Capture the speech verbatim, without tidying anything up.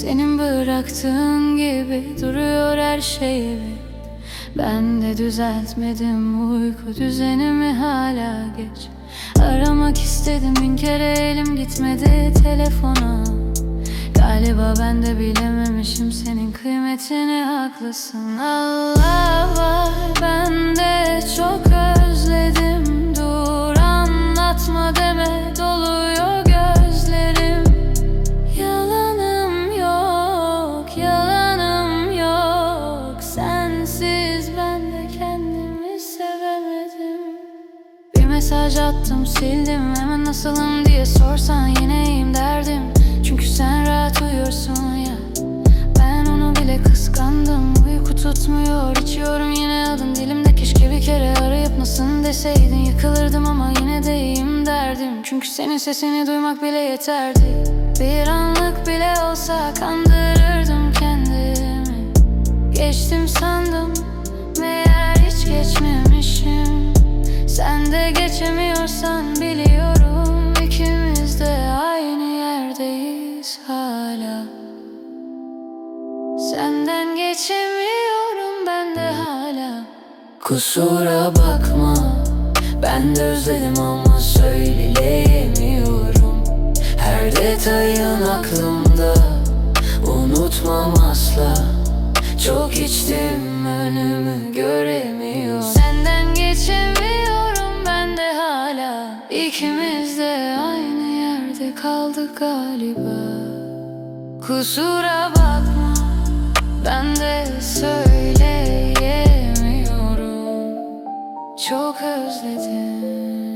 Senin bıraktığın gibi duruyor her şey. Ben de düzeltmedim uyku düzenimi, hala geç. Aramak istedim bin kere, elim gitmedi telefona. Galiba ben de bilememişim senin kıymetini, haklısın. Allah var, ben de çok özledim. Dur anlatma deme, doluyor gözlerim. Yalanım yok, yalanım yok. Sensiz ben de kendimi sevemedim. Bir mesaj attım sildim, hemen nasılım diye sorsan yine iyiyim derdim. Çünkü sen rahat uyuyorsun ya, ben onu bile kıskandım. Uyku tutmuyor, içiyorum yine adın dilimde. Keşke bir kere arayıp nasılsın deseydin, yıkılırdım ama yine de iyiyim derdim. Çünkü senin sesini duymak bile yeterdi. Bir anlık bile olsa kandırırdım kendimi. Geçtim sandım, meğer hiç geçmemişim. Sen de geçemiyorsan biliyorum, ikimiz de aynı yerdeyiz hala. Senden geçemiyorum ben de hala. Kusura bakma, ben de özledim ama söyleyemiyorum. Her detayın aklımda, unutmam asla. Çok içtim, önümü göremiyorum. Senden geçemiyorum ben de hala. İkimiz de aynı yerde kaldık galiba. Kusura bakma, ben de söyleyemiyorum. Çok özledim.